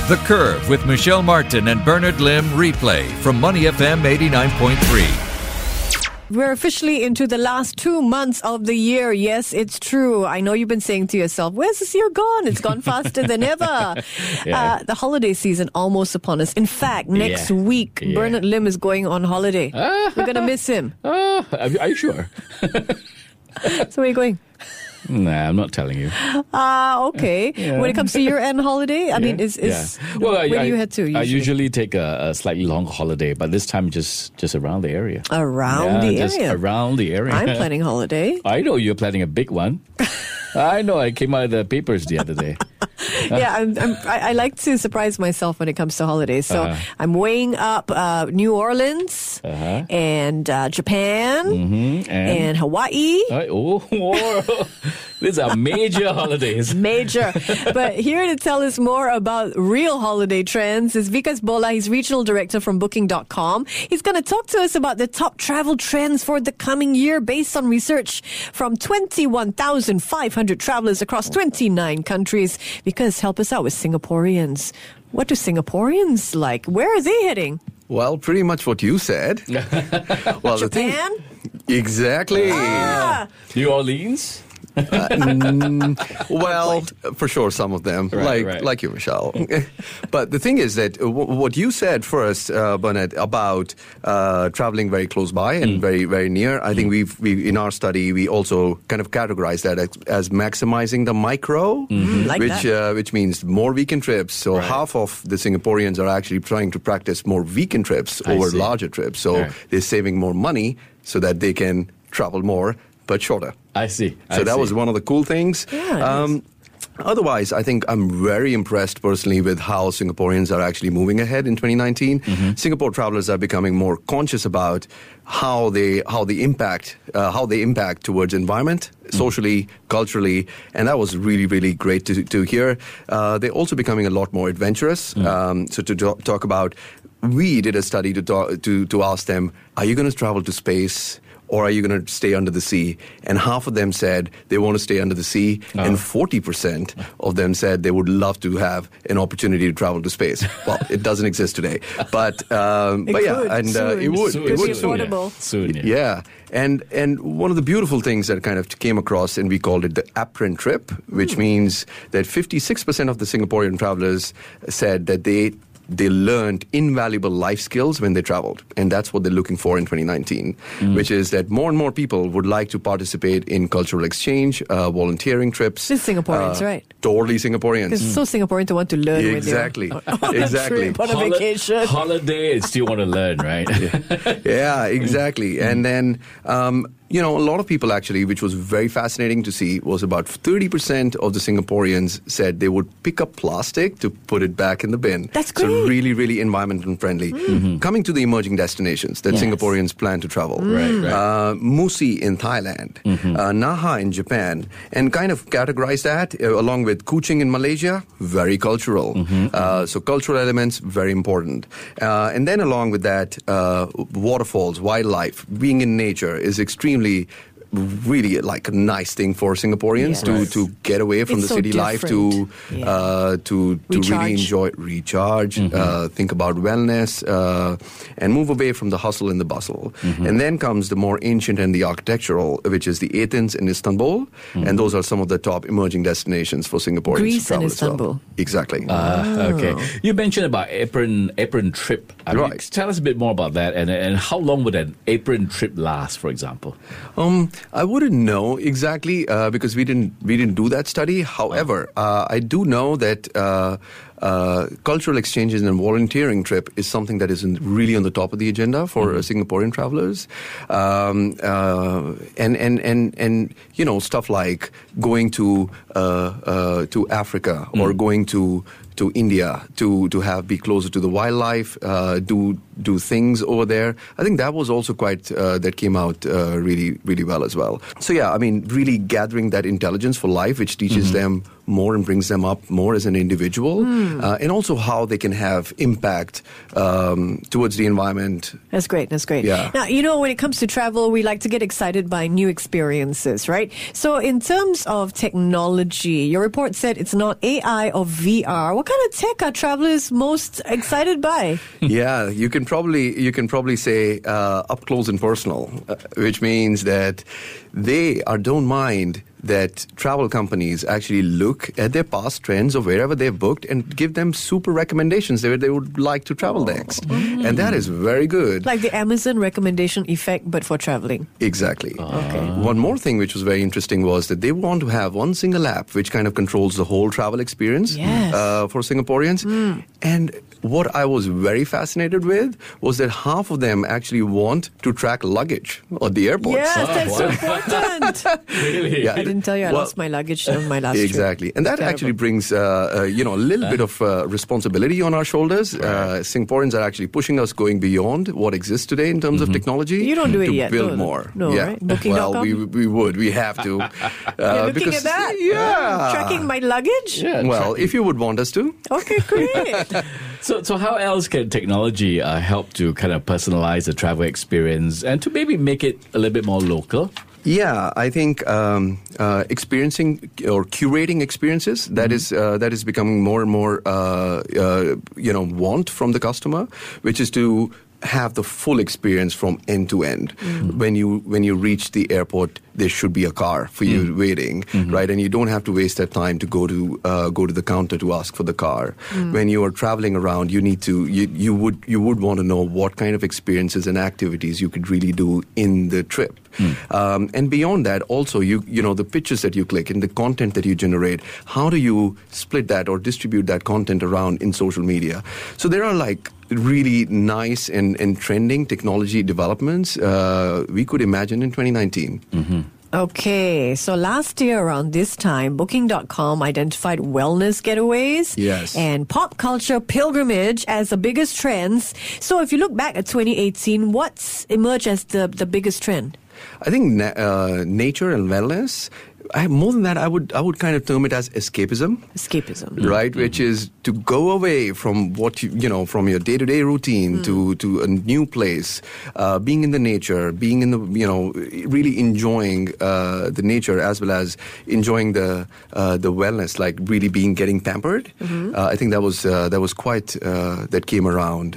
The Curve with Michelle Martin and Bernard Lim replay from Money FM 89.3. We're officially into the last 2 months of the year. Yes, it's true. I know you've been saying to yourself, where's this year gone? It's gone faster than ever. The holiday season almost upon us. In fact, next week, Bernard Lim is going on holiday. We're going to miss him. Are you sure? So where are you going? Nah, I'm not telling you. Okay. Yeah. When it comes to year-end holiday, I mean, where do you head to usually? I usually take a slightly long holiday, but this time just around the area. Around the area? I'm planning holiday. I know you're planning a big one. I know. I came out of the papers the other day. I like to surprise myself when it comes to holidays. So I'm weighing up New Orleans and Japan and Hawaii. These are major holidays. Major. But here to tell us more about real holiday trends is Vikas Bola. He's regional director from Booking.com. He's going to talk to us about the top travel trends for the coming year based on research from 21,500 travelers across 29 countries. Because help us out with Singaporeans. What do Singaporeans like? Where are they heading? Well, pretty much what you said. Well, Japan? Exactly. New Orleans? Well, for sure, some of them, like you, Michelle. But the thing is that what you said first, Bernard, about traveling very close by and very, very near, I think we in our study, we also kind of categorize that as maximizing the micro, which means more weekend trips. So half of the Singaporeans are actually trying to practice more weekend trips over larger trips. So they're saving more money so that they can travel more, but shorter. I see. So that was one of the cool things. Yeah, otherwise, I think I'm very impressed personally with how Singaporeans are actually moving ahead in 2019. Singapore travelers are becoming more conscious about how they impact towards environment, socially, culturally, and that was really, really great to hear. They're also becoming a lot more adventurous. So to talk about, we did a study to ask them, are you going to travel to space? Or are you going to stay under the sea? And half of them said they want to stay under the sea, and 40% of them said they would love to have an opportunity to travel to space. Well, it doesn't exist today, but it would. It would affordable soon. Yeah. And one of the beautiful things that kind of came across, and we called it the apprent trip, which means that 56% of the Singaporean travelers said that they learned invaluable life skills when they traveled. And that's what they're looking for in 2019, which is that more and more people would like to participate in cultural exchange, volunteering trips. This is Singaporeans, right? Totally Singaporeans. It's so Singaporean to want to learn exactly. when they're on a vacation. Holiday and still want to learn, right? Yeah, exactly. And then a lot of people actually, which was very fascinating to see, was about 30% of the Singaporeans said they would pick up plastic to put it back in the bin. That's great. So really, really environmental friendly. Coming to the emerging destinations that Singaporeans plan to travel. Musi in Thailand, Naha in Japan, and kind of categorize that along with Kuching in Malaysia, very cultural. So cultural elements, very important. And then along with that, waterfalls, wildlife, being in nature is extremely really like a nice thing for Singaporeans to get away from the city life, to really enjoy, recharge, think about wellness, and move away from the hustle and the bustle. And then comes the more ancient and the architectural, which is the Athens and Istanbul, and those are some of the top emerging destinations for Singaporeans. Greece to travel and Istanbul. Well. Exactly. Okay. You mentioned about apron trip. I mean, tell us a bit more about that, and how long would an apron trip last, for example? I wouldn't know exactly because we didn't do that study. However, I do know that cultural exchanges and volunteering trip is something that is really on the top of the agenda for Singaporean travelers, and stuff like going to Africa or going to India to be closer to the wildlife, do things over there. I think that was also quite that came out really, really well as well. So yeah, I mean, really gathering that intelligence for life, which teaches them more and brings them up more as an individual, and also how they can have impact towards the environment. That's great. Yeah. Now, when it comes to travel, we like to get excited by new experiences, right? So in terms of technology, your report said it's not AI or VR. What kind of tech are travelers most excited by? Yeah, you can probably say up close and personal, which means that they don't mind that travel companies actually look at their past trends of wherever they've booked and give them super recommendations where they would like to travel next. And that is very good. Like the Amazon recommendation effect, but for traveling. Exactly. Okay. One more thing which was very interesting was that they want to have one single app which kind of controls the whole travel experience for Singaporeans. And what I was very fascinated with was that half of them actually want to track luggage at the airports. Yes, that's so important. Really? Yeah. I didn't tell you I lost my luggage on my last trip. Exactly. And that actually brings, a little bit of responsibility on our shoulders. Singaporeans are actually pushing us going beyond what exists today in terms of technology. You don't do it to yet, build though. more. No, yeah. right? Booking.com? Well, we would. We have to. You're looking at that? Yeah. Tracking my luggage? Yeah, Well, if you would want us to. Okay, great. So how else can technology help to kind of personalize the travel experience and to maybe make it a little bit more local? Yeah, I think experiencing or curating experiences that is becoming more and more want from the customer, which is to have the full experience from end to end. When you reach the airport, there should be a car for you waiting, right? And you don't have to waste that time to go to the counter to ask for the car. When you are traveling around, you would want to know what kind of experiences and activities you could really do in the trip. And beyond that, also the pictures that you click and the content that you generate, how do you split that or distribute that content around in social media? So there are like really nice and trending technology developments we could imagine in 2019. Okay, so last year around this time, Booking.com identified wellness getaways and pop culture pilgrimage as the biggest trends. So if you look back at 2018, what's emerged as the biggest trend? I think nature and wellness. More than that, I would kind of term it as escapism. Escapism, right? Which is to go away from what from your day-to-day routine to a new place, being in the nature, being in the really enjoying the nature as well as enjoying the wellness, like really getting pampered. I think that was quite that came around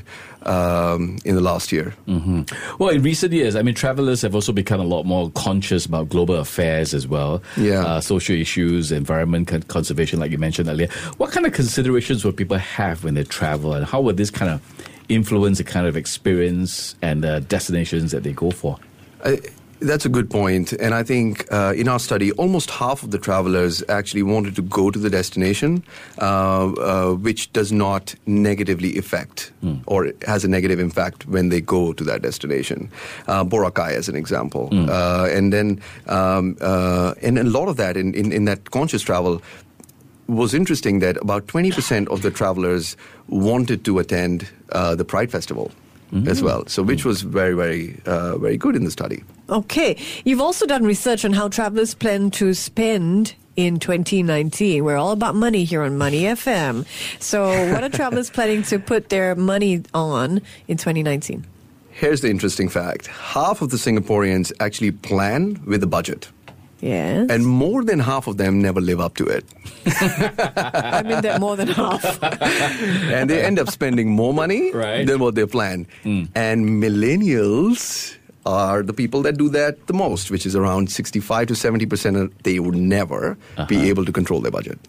in the last year. Well, in recent years, I mean, travelers have also become a lot more conscious about global affairs as well. Yeah. Social issues, environment conservation, like you mentioned earlier. What kind of considerations would people have when they travel, and how would this kind of influence the kind of experience and destinations that they go for? That's a good point. And I think in our study, almost half of the travelers actually wanted to go to the destination, which does not negatively affect or has a negative impact when they go to that destination. Boracay as an example. And then and a lot of that in that conscious travel was interesting that about 20% of the travelers wanted to attend the Pride Festival. As well, so which was very, very, very good in the study. Okay, you've also done research on how travelers plan to spend in 2019. We're all about money here on Money FM. So what are travelers planning to put their money on in 2019? Here's the interesting fact. Half of the Singaporeans actually plan with a budget. Yes. And more than half of them never live up to it. I mean that more than half. And they end up spending more money than what they plan. And millennials are the people that do that the most, which is around 65 to 70%. They would never be able to control their budget.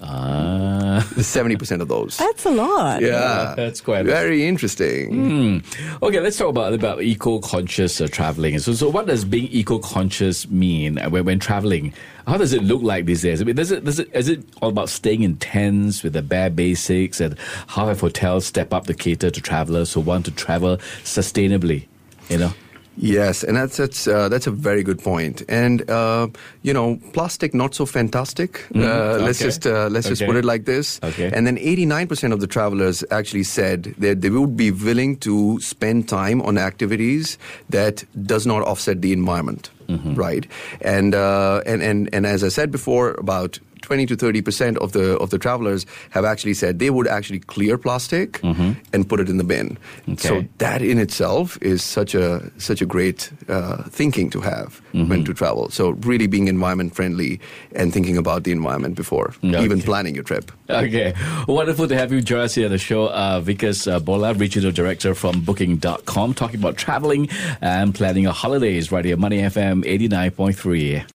70% of those. That's a lot. Yeah. That's quite very interesting. Okay, let's talk about eco-conscious traveling. So what does being eco-conscious mean when traveling? How does it look like these days? I mean, is it all about staying in tents with the bare basics, and how have hotels step up to cater to travelers who want to travel sustainably? Yes, and that's a very good point. And plastic not so fantastic. Let's just put it like this. Okay. And then 89% of the travelers actually said that they would be willing to spend time on activities that does not offset the environment. Right, and as I said before, about 20 to 30% of the travelers have actually said they would actually clear plastic and put it in the bin. Okay. So that in itself is such a great thinking to have when to travel. So really being environment friendly and thinking about the environment before even planning your trip. Okay. Wonderful to have you join us here on the show. Vikas Bola, Regional Director from Booking.com, talking about traveling and planning your holidays right here, Money FM 89.3.